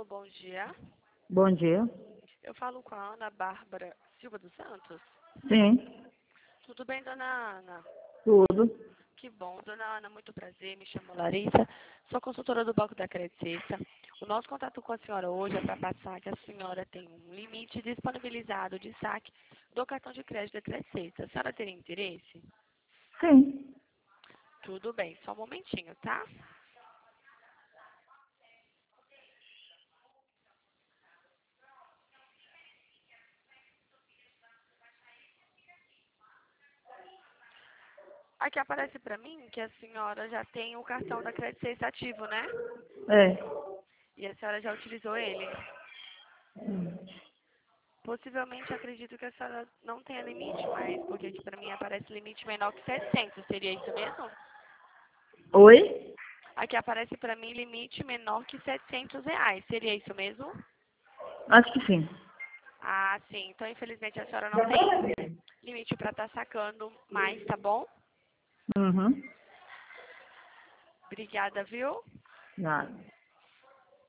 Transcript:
Alô, bom dia. Bom dia. Eu falo com a Ana Bárbara Silva dos Santos. Sim, Tudo bem, dona Ana? tudo. Que bom, dona Ana, muito prazer. Me chamo Larissa, sou consultora do Banco da Credit Suisse. O nosso contato com a senhora hoje é para passar que a senhora tem um limite disponibilizado de saque do cartão de crédito da Credit Suisse. A senhora teria interesse? Sim. Tudo bem, só um momentinho, tá? Aqui aparece para mim que a senhora já tem o cartão da Credit Suisse ativo, né? É. E a senhora já utilizou ele. Possivelmente acredito que a senhora não tenha limite mais, porque aqui para mim aparece limite menor que 700. Seria isso mesmo? Oi? Aqui aparece para mim limite menor que R$ 700. Seria isso mesmo? Acho que sim. Ah, sim. Então, infelizmente, a senhora não tem limite para estar sacando mais, tá bom? Uhum. Obrigada, viu? Nada.